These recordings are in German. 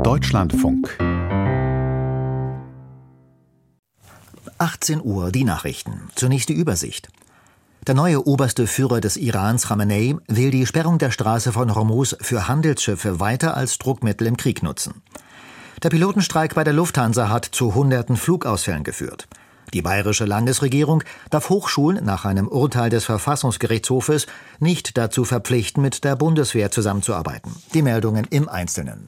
Deutschlandfunk. 18 Uhr, die Nachrichten. Zunächst die Übersicht. Der neue oberste Führer des Irans, Khamenei, will die Sperrung der Straße von Hormuz für Handelsschiffe weiter als Druckmittel im Krieg nutzen. Der Pilotenstreik bei der Lufthansa hat zu Hunderten Flugausfällen geführt. Die bayerische Landesregierung darf Hochschulen nach einem Urteil des Verfassungsgerichtshofes nicht dazu verpflichten, mit der Bundeswehr zusammenzuarbeiten. Die Meldungen im Einzelnen.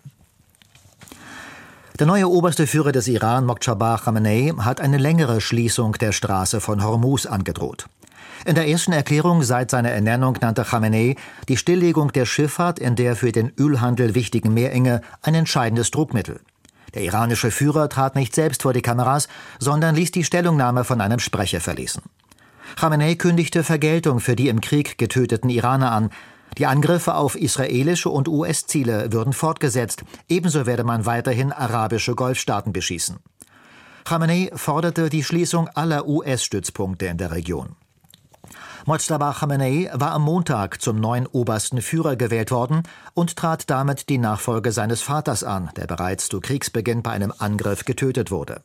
Der neue oberste Führer des Iran, Mojtaba Khamenei, hat eine längere Schließung der Straße von Hormuz angedroht. In der ersten Erklärung seit seiner Ernennung nannte Khamenei die Stilllegung der Schifffahrt in der für den Ölhandel wichtigen Meerenge ein entscheidendes Druckmittel. Der iranische Führer trat nicht selbst vor die Kameras, sondern ließ die Stellungnahme von einem Sprecher verlesen. Khamenei kündigte Vergeltung für die im Krieg getöteten Iraner an. Die Angriffe auf israelische und US-Ziele würden fortgesetzt. Ebenso werde man weiterhin arabische Golfstaaten beschießen. Khamenei forderte die Schließung aller US-Stützpunkte in der Region. Mojtaba Khamenei war am Montag zum neuen obersten Führer gewählt worden und trat damit die Nachfolge seines Vaters an, der bereits zu Kriegsbeginn bei einem Angriff getötet wurde.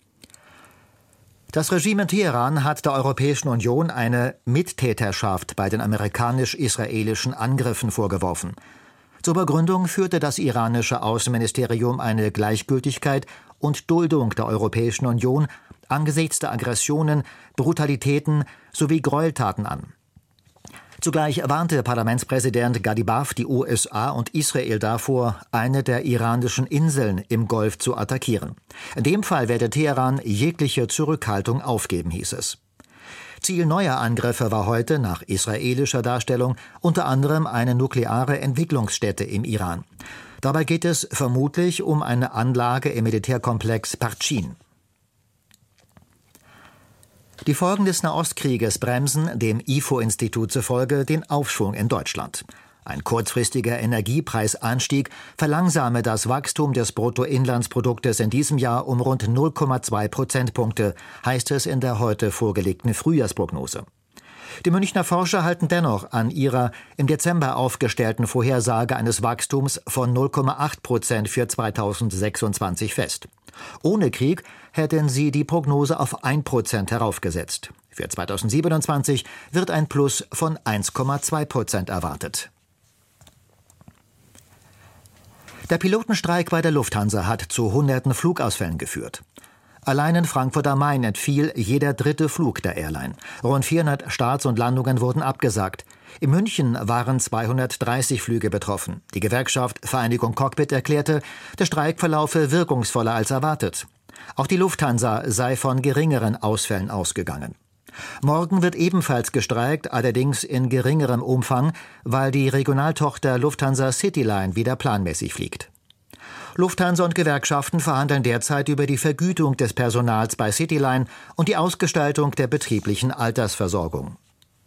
Das Regime in Teheran hat der Europäischen Union eine Mittäterschaft bei den amerikanisch-israelischen Angriffen vorgeworfen. Zur Begründung führte das iranische Außenministerium eine Gleichgültigkeit und Duldung der Europäischen Union angesichts der Aggressionen, Brutalitäten sowie Gräueltaten an. Zugleich warnte Parlamentspräsident Ghadibaf die USA und Israel davor, eine der iranischen Inseln im Golf zu attackieren. In dem Fall werde Teheran jegliche Zurückhaltung aufgeben, hieß es. Ziel neuer Angriffe war heute nach israelischer Darstellung unter anderem eine nukleare Entwicklungsstätte im Iran. Dabei geht es vermutlich um eine Anlage im Militärkomplex Parchin. Die Folgen des Nahostkrieges bremsen dem IFO-Institut zufolge den Aufschwung in Deutschland. Ein kurzfristiger Energiepreisanstieg verlangsame das Wachstum des Bruttoinlandsproduktes in diesem Jahr um rund 0,2 Prozentpunkte, heißt es in der heute vorgelegten Frühjahrsprognose. Die Münchner Forscher halten dennoch an ihrer im Dezember aufgestellten Vorhersage eines Wachstums von 0,8% für 2026 fest. Ohne Krieg hätten sie die Prognose auf 1% heraufgesetzt. Für 2027 wird ein Plus von 1,2% erwartet. Der Pilotenstreik bei der Lufthansa hat zu Hunderten Flugausfällen geführt. Allein in Frankfurt am Main entfiel jeder dritte Flug der Airline. Rund 400 Starts und Landungen wurden abgesagt. In München waren 230 Flüge betroffen. Die Gewerkschaft Vereinigung Cockpit erklärte, der Streik verlaufe wirkungsvoller als erwartet. Auch die Lufthansa sei von geringeren Ausfällen ausgegangen. Morgen wird ebenfalls gestreikt, allerdings in geringerem Umfang, weil die Regionaltochter Lufthansa Cityline wieder planmäßig fliegt. Lufthansa und Gewerkschaften verhandeln derzeit über die Vergütung des Personals bei Cityline und die Ausgestaltung der betrieblichen Altersversorgung.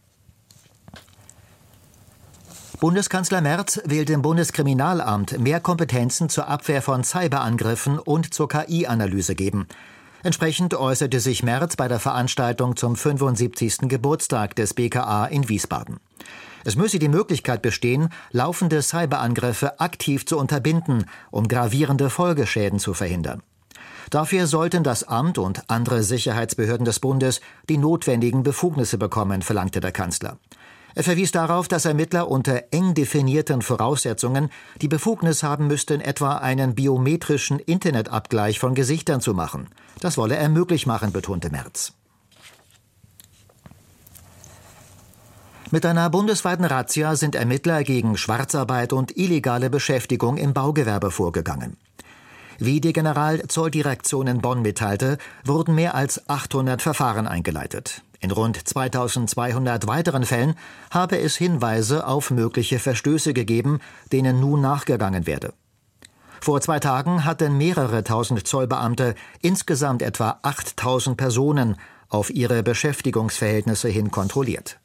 Bundeskanzler Merz will dem Bundeskriminalamt mehr Kompetenzen zur Abwehr von Cyberangriffen und zur KI-Analyse geben. Entsprechend äußerte sich Merz bei der Veranstaltung zum 75. Geburtstag des BKA in Wiesbaden. Es müsse die Möglichkeit bestehen, laufende Cyberangriffe aktiv zu unterbinden, um gravierende Folgeschäden zu verhindern. Dafür sollten das Amt und andere Sicherheitsbehörden des Bundes die notwendigen Befugnisse bekommen, verlangte der Kanzler. Er verwies darauf, dass Ermittler unter eng definierten Voraussetzungen die Befugnis haben müssten, etwa einen biometrischen Internetabgleich von Gesichtern zu machen. Das wolle er möglich machen, betonte Merz. Mit einer bundesweiten Razzia sind Ermittler gegen Schwarzarbeit und illegale Beschäftigung im Baugewerbe vorgegangen. Wie die Generalzolldirektion in Bonn mitteilte, wurden mehr als 800 Verfahren eingeleitet. In rund 2200 weiteren Fällen habe es Hinweise auf mögliche Verstöße gegeben, denen nun nachgegangen werde. Vor 2 Tagen hatten mehrere tausend Zollbeamte insgesamt etwa 8000 Personen auf ihre Beschäftigungsverhältnisse hin kontrolliert.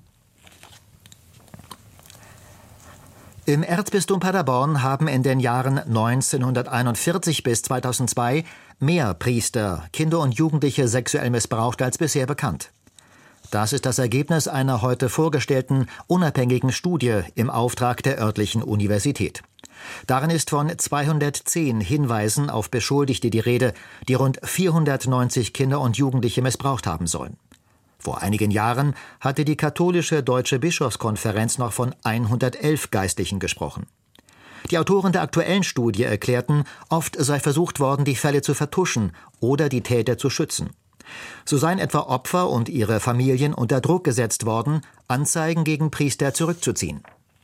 Im Erzbistum Paderborn haben in den Jahren 1941 bis 2002 mehr Priester Kinder und Jugendliche sexuell missbraucht als bisher bekannt. Das ist das Ergebnis einer heute vorgestellten unabhängigen Studie im Auftrag der örtlichen Universität. Darin ist von 210 Hinweisen auf Beschuldigte die Rede, die rund 490 Kinder und Jugendliche missbraucht haben sollen. Vor einigen Jahren hatte die katholische Deutsche Bischofskonferenz noch von 111 Geistlichen gesprochen. Die Autoren der aktuellen Studie erklärten, oft sei versucht worden, die Fälle zu vertuschen oder die Täter zu schützen. So seien etwa Opfer und ihre Familien unter Druck gesetzt worden, Anzeigen gegen Priester zurückzuziehen.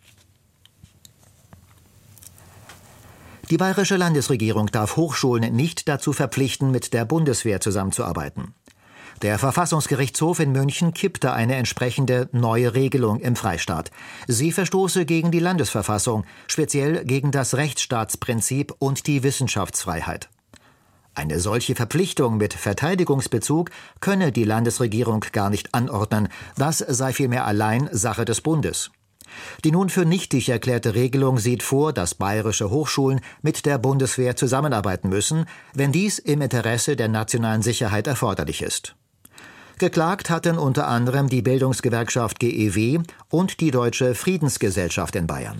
Die bayerische Landesregierung darf Hochschulen nicht dazu verpflichten, mit der Bundeswehr zusammenzuarbeiten. Der Verfassungsgerichtshof in München kippte eine entsprechende neue Regelung im Freistaat. Sie verstoße gegen die Landesverfassung, speziell gegen das Rechtsstaatsprinzip und die Wissenschaftsfreiheit. Eine solche Verpflichtung mit Verteidigungsbezug könne die Landesregierung gar nicht anordnen. Das sei vielmehr allein Sache des Bundes. Die nun für nichtig erklärte Regelung sieht vor, dass bayerische Hochschulen mit der Bundeswehr zusammenarbeiten müssen, wenn dies im Interesse der nationalen Sicherheit erforderlich ist. Geklagt hatten unter anderem die Bildungsgewerkschaft GEW und die Deutsche Friedensgesellschaft in Bayern.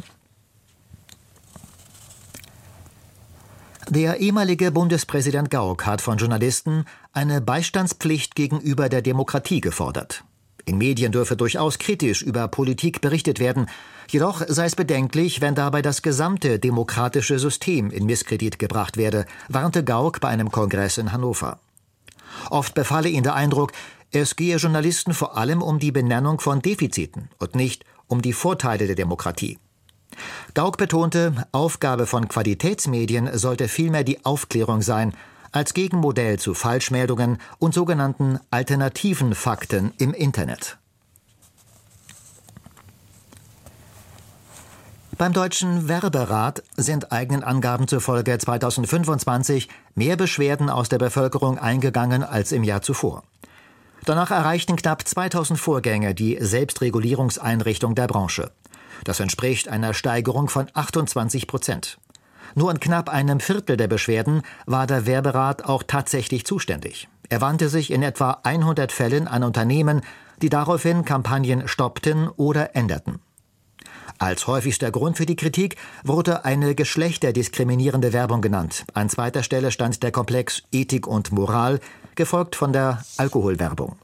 Der ehemalige Bundespräsident Gauck hat von Journalisten eine Beistandspflicht gegenüber der Demokratie gefordert. In Medien dürfe durchaus kritisch über Politik berichtet werden, jedoch sei es bedenklich, wenn dabei das gesamte demokratische System in Misskredit gebracht werde, warnte Gauck bei einem Kongress in Hannover. Oft befalle ihn der Eindruck, es gehe Journalisten vor allem um die Benennung von Defiziten und nicht um die Vorteile der Demokratie. Gauck betonte, Aufgabe von Qualitätsmedien sollte vielmehr die Aufklärung sein, als Gegenmodell zu Falschmeldungen und sogenannten alternativen Fakten im Internet. Beim Deutschen Werberat sind eigenen Angaben zufolge 2025 mehr Beschwerden aus der Bevölkerung eingegangen als im Jahr zuvor. Danach erreichten knapp 2000 Vorgänge die Selbstregulierungseinrichtung der Branche. Das entspricht einer Steigerung von 28%. Nur in knapp einem Viertel der Beschwerden war der Werberat auch tatsächlich zuständig. Er wandte sich in etwa 100 Fällen an Unternehmen, die daraufhin Kampagnen stoppten oder änderten. Als häufigster Grund für die Kritik wurde eine geschlechterdiskriminierende Werbung genannt. An zweiter Stelle stand der Komplex Ethik und Moral, gefolgt von der Alkoholwerbung.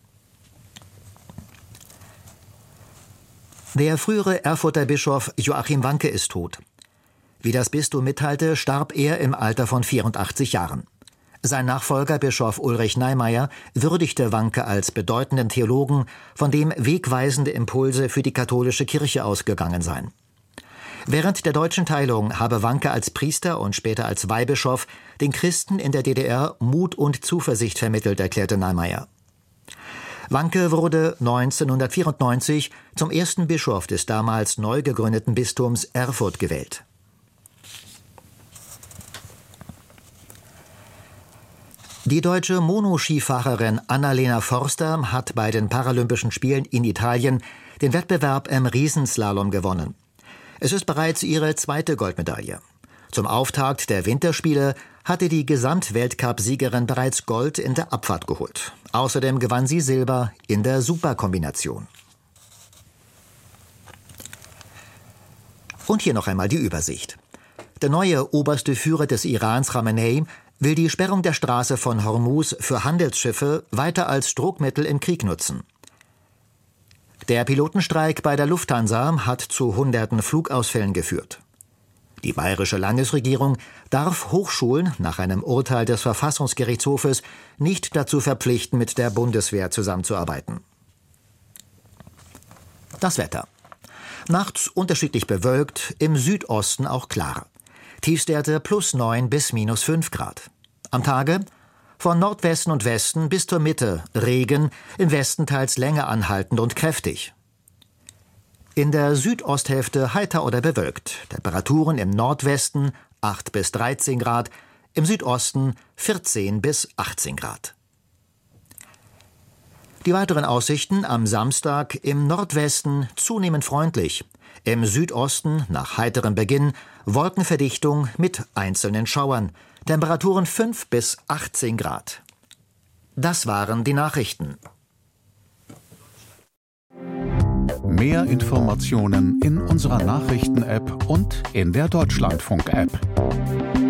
Der frühere Erfurter Bischof Joachim Wanke ist tot. Wie das Bistum mitteilte, starb er im Alter von 84 Jahren. Sein Nachfolger, Bischof Ulrich Neimeyer, würdigte Wanke als bedeutenden Theologen, von dem wegweisende Impulse für die katholische Kirche ausgegangen seien. Während der deutschen Teilung habe Wanke als Priester und später als Weihbischof den Christen in der DDR Mut und Zuversicht vermittelt, erklärte Neimeyer. Wanke wurde 1994 zum ersten Bischof des damals neu gegründeten Bistums Erfurt gewählt. Die deutsche Monoskifahrerin Annalena Forster hat bei den Paralympischen Spielen in Italien den Wettbewerb im Riesenslalom gewonnen. Es ist bereits ihre zweite Goldmedaille. Zum Auftakt der Winterspiele hatte die Gesamtweltcup-Siegerin bereits Gold in der Abfahrt geholt. Außerdem gewann sie Silber in der Superkombination. Und hier noch einmal die Übersicht. Der neue oberste Führer des Irans, Khamenei, will die Sperrung der Straße von Hormuz für Handelsschiffe weiter als Druckmittel im Krieg nutzen. Der Pilotenstreik bei der Lufthansa hat zu Hunderten Flugausfällen geführt. Die bayerische Landesregierung darf Hochschulen nach einem Urteil des Verfassungsgerichtshofes nicht dazu verpflichten, mit der Bundeswehr zusammenzuarbeiten. Das Wetter. Nachts unterschiedlich bewölkt, im Südosten auch klar. Tiefstwerte +9 bis -5 Grad. Am Tage von Nordwesten und Westen bis zur Mitte Regen, im Westen teils länger anhaltend und kräftig. In der Südosthälfte heiter oder bewölkt. Temperaturen im Nordwesten 8 bis 13 Grad, im Südosten 14 bis 18 Grad. Die weiteren Aussichten am Samstag: im Nordwesten zunehmend freundlich, im Südosten nach heiterem Beginn Wolkenverdichtung mit einzelnen Schauern, Temperaturen 5 bis 18 Grad. Das waren die Nachrichten. Mehr Informationen in unserer Nachrichten-App und in der Deutschlandfunk-App.